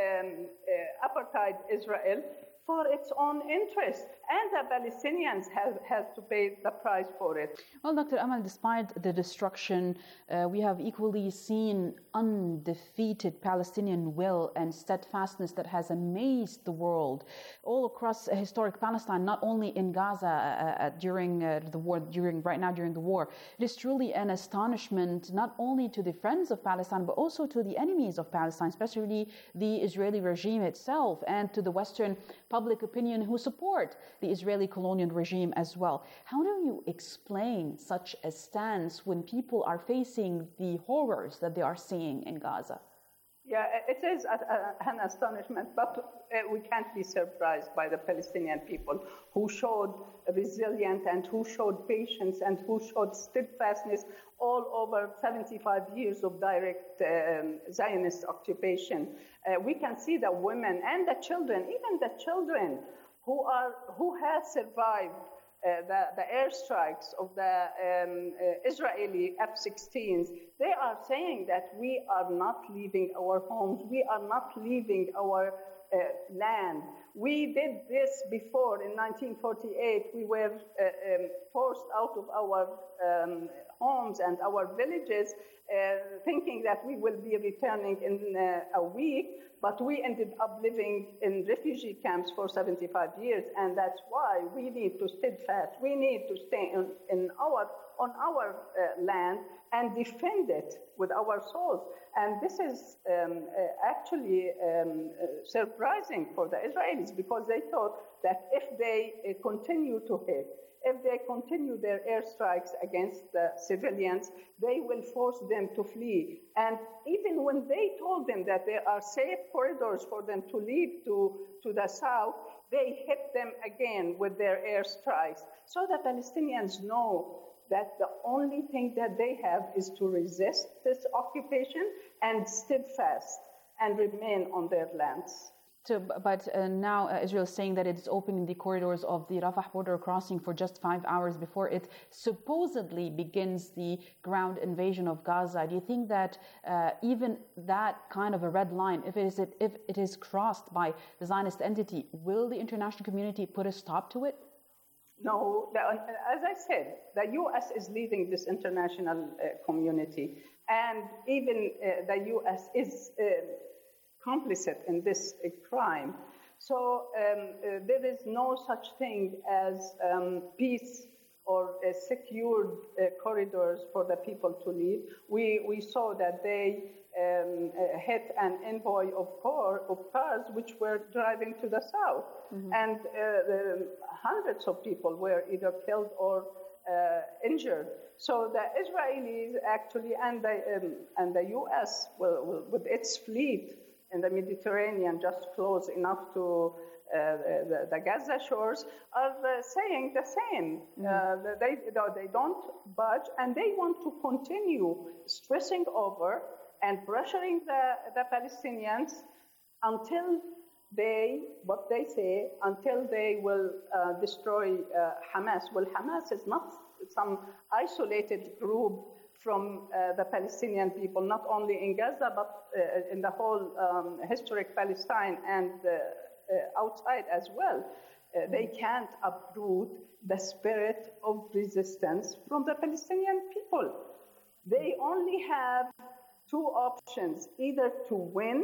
Speaker 5: uh, apartheid Israel for its own interest, and the Palestinians have, have to pay the price for it.
Speaker 3: Well, Doctor Amal, despite the destruction, uh, we have equally seen undefeated Palestinian will and steadfastness that has amazed the world all across uh, historic Palestine, not only in Gaza uh, uh, during uh, the war, during right now during the war. It is truly an astonishment, not only to the friends of Palestine, but also to the enemies of Palestine, especially the Israeli regime itself, and to the Western public opinion who support the Israeli colonial regime as well. How do you explain such a stance when people are facing the horrors that they are seeing in Gaza?
Speaker 5: Yeah, it is a, a, an astonishment, but uh, we can't be surprised by the Palestinian people who showed resilience and who showed patience and who showed steadfastness all over seventy-five years of direct um, Zionist occupation. Uh, we can see the women and the children, even the children who are who have survived Uh, the, the airstrikes of the um, uh, Israeli F sixteens, they are saying that we are not leaving our homes, we are not leaving our uh, land. We did this before in nineteen forty-eight. We were uh, um, forced out of our um, homes and our villages, uh, thinking that we will be returning in uh, a week, but we ended up living in refugee camps for seventy-five years, and that's why we need to steadfast. We need to stay in, in our on our uh, land and defend it with our souls. And this is um, uh, actually um, uh, surprising for the Israelis, because they thought that if they uh, continue to hit, if they continue their airstrikes against the civilians, they will force them to flee. And even when they told them that there are safe corridors for them to leave to, to the south, they hit them again with their airstrikes. So the Palestinians know that the only thing that they have is to resist this occupation and steadfast and remain on their lands.
Speaker 3: So, but uh, now uh, Israel is saying that it's opening the corridors of the Rafah border crossing for just five hours before it supposedly begins the ground invasion of Gaza. Do you think that uh, even that kind of a red line, if it is if it is crossed by the Zionist entity, will the international community put a stop to it?
Speaker 5: No, the, as I said, the U S is leading this international uh, community, and even uh, the U S is uh, complicit in this uh, crime. So um, uh, there is no such thing as um, peace or uh, secured uh, corridors for the people to leave. We we saw that they um, uh, hit an envoy of, car, of cars which were driving to the south, mm-hmm. and uh, the hundreds of people were either killed or uh, injured. So the Israelis actually and the um, and the U S will, will, with its fleet in the Mediterranean, just close enough to uh, the, the Gaza shores, are uh, saying the same. Mm-hmm. Uh, they, they don't budge, and they want to continue stressing over and pressuring the, the Palestinians until they, what they say, until they will uh, destroy uh, Hamas. Well, Hamas is not some isolated group from uh, the Palestinian people, not only in Gaza, but uh, in the whole um, historic Palestine and uh, uh, outside as well. Uh, they can't uproot the spirit of resistance from the Palestinian people. They only have two options, either to win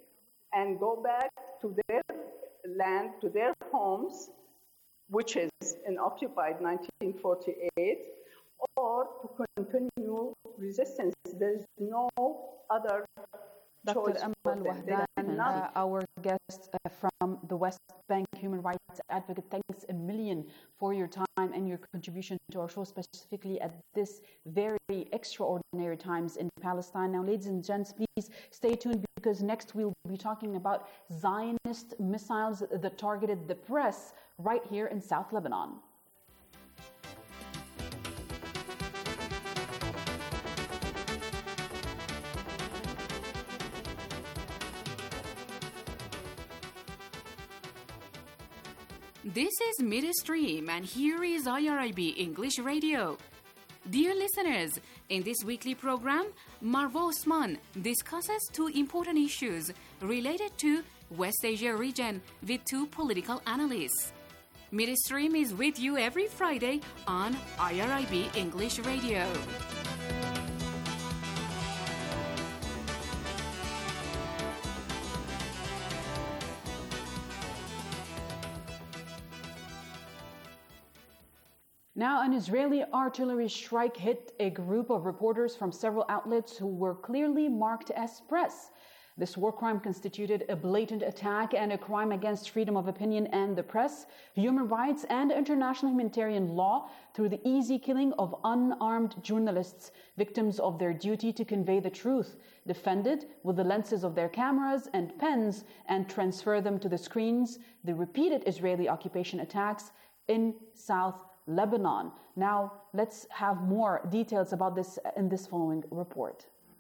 Speaker 5: and go back to their land, to their homes, which is in occupied nineteen forty-eight, or to continue resistance. There is no other
Speaker 3: Doctor Amal Wahdan, uh, our guest uh, from the West Bank human rights advocate, thanks a million for your time and your contribution to our show, specifically at this very extraordinary times in Palestine. Now, ladies and gents, please stay tuned, because next we'll be talking about Zionist missiles that targeted the press right here in South Lebanon.
Speaker 2: This is Midstream, and here is I R I B English Radio. Dear listeners, In this weekly program, Marwa Osman discusses two important issues related to West Asia region with two political analysts. Midstream is with you every Friday on I R I B English Radio.
Speaker 3: Now, an Israeli artillery strike hit a group of reporters from several outlets who were clearly marked as press. This war crime constituted a blatant attack and a crime against freedom of opinion and the press, human rights, and international humanitarian law through the easy killing of unarmed journalists, victims of their duty to convey the truth, defended with the lenses of their cameras and pens and transfer them to the screens, the repeated Israeli occupation attacks in South Lebanon. Now, let's have more details about this in this following report.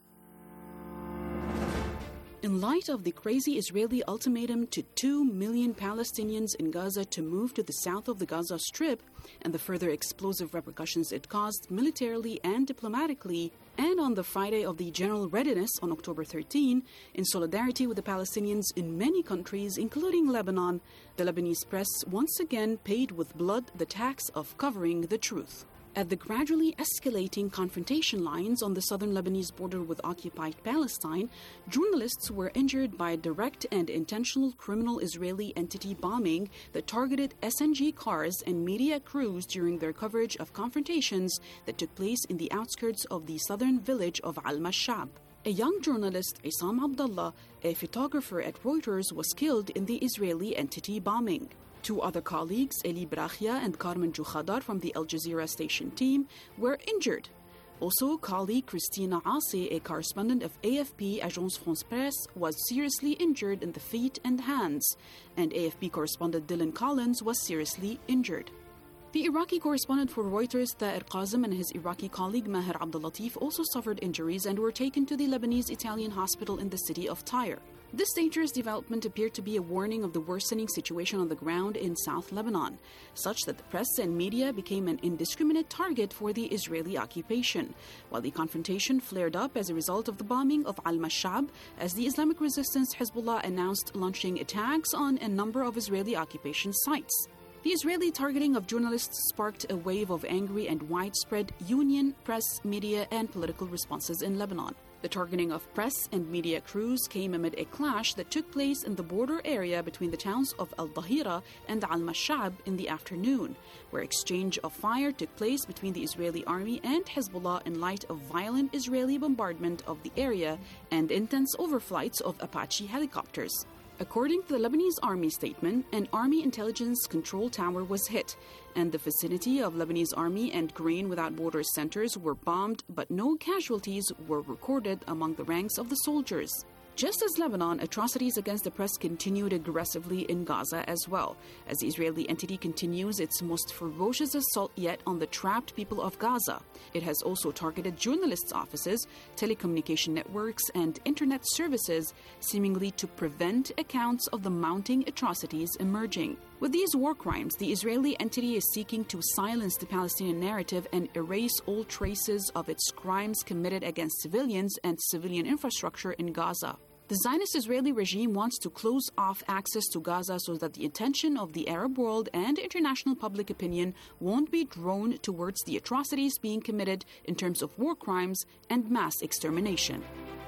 Speaker 7: In light of the crazy Israeli ultimatum to two million Palestinians in Gaza to move to the south of the Gaza Strip and the further explosive repercussions it caused militarily and diplomatically, and on the Friday of the General Readiness on October thirteenth, in solidarity with the Palestinians in many countries, including Lebanon, the Lebanese press once again paid with blood the tax of covering the truth. At the gradually escalating confrontation lines on the southern Lebanese border with occupied Palestine, journalists were injured by direct and intentional criminal Israeli entity bombing that targeted S N G cars and media crews during their coverage of confrontations that took place in the outskirts of the southern village of Al-Mashab. A young journalist, Isam Abdallah, a photographer at Reuters, was killed in the Israeli entity bombing. Two other colleagues, Eli Brachia and Carmen Jukhadar from the Al Jazeera station team, were injured. Also, colleague Christina Asi, a correspondent of A F P Agence France Presse, was seriously injured in the feet and hands, and A F P correspondent Dylan Collins was seriously injured. The Iraqi correspondent for Reuters, Tahir Qazem, and his Iraqi colleague Maher Abdulatif also suffered injuries and were taken to the Lebanese-Italian hospital in the city of Tyre. This dangerous development appeared to be a warning of the worsening situation on the ground in South Lebanon, such that the press and media became an indiscriminate target for the Israeli occupation, while the confrontation flared up as a result of the bombing of Al-Mashab, as the Islamic Resistance Hezbollah announced launching attacks on a number of Israeli occupation sites. The Israeli targeting of journalists sparked a wave of angry and widespread union, press, media, and political responses in Lebanon. The targeting of press and media crews came amid a clash that took place in the border area between the towns of Al-Dahira and Al-Mashab in the afternoon, where exchange of fire took place between the Israeli army and Hezbollah in light of violent Israeli bombardment of the area and intense overflights of Apache helicopters. According to the Lebanese army statement, an army intelligence control tower was hit, and the vicinity of Lebanese army and Grain Without Borders centers were bombed, but no casualties were recorded among the ranks of the soldiers. Just as Lebanon, atrocities against the press continued aggressively in Gaza as well, as the Israeli entity continues its most ferocious assault yet on the trapped people of Gaza. It has also targeted journalists' offices, telecommunication networks, and internet services, seemingly to prevent accounts of the mounting atrocities emerging. With these war crimes, the Israeli entity is seeking to silence the Palestinian narrative and erase all traces of its crimes committed against civilians and civilian infrastructure in Gaza. The Zionist Israeli regime wants to close off access to Gaza so that the attention of the Arab world and international public opinion won't be drawn towards the atrocities being committed in terms of war crimes and mass extermination.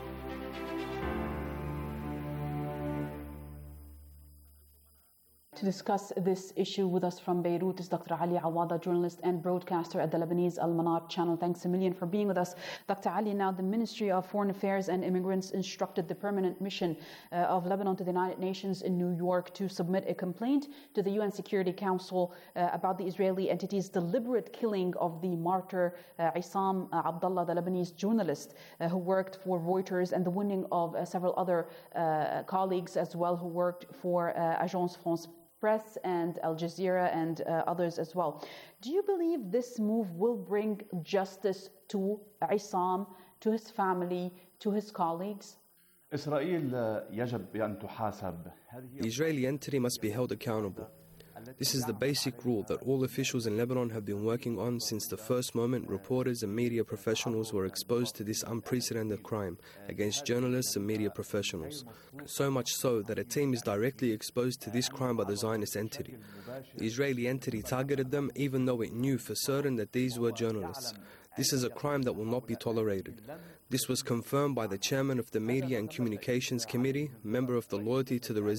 Speaker 3: To discuss this issue with us from Beirut is Doctor Ali Awada, journalist and broadcaster at the Lebanese Al-Manar channel. Thanks a million for being with us. Doctor Ali, now the Ministry of Foreign Affairs and Immigrants instructed the permanent mission uh, of Lebanon to the United Nations in New York to submit a complaint to the U N Security Council uh, about the Israeli entity's deliberate killing of the martyr uh, Isam Abdallah, the Lebanese journalist uh, who worked for Reuters, and the wounding of uh, several other uh, colleagues as well who worked for uh, Agence France Presse and Al Jazeera and uh, others as well. Do you believe this move will bring justice to Isam, to his family, to his colleagues?
Speaker 10: The Israeli entity must be held accountable. This is the basic rule that all officials in Lebanon have been working on since the first moment reporters and media professionals were exposed to this unprecedented crime against journalists and media professionals. So much so that a team is directly exposed to this crime by the Zionist entity. The Israeli entity targeted them even though it knew for certain that these were journalists. This is a crime that will not be tolerated. This was confirmed by the chairman of the Media and Communications Committee, member of the Loyalty to the Resistance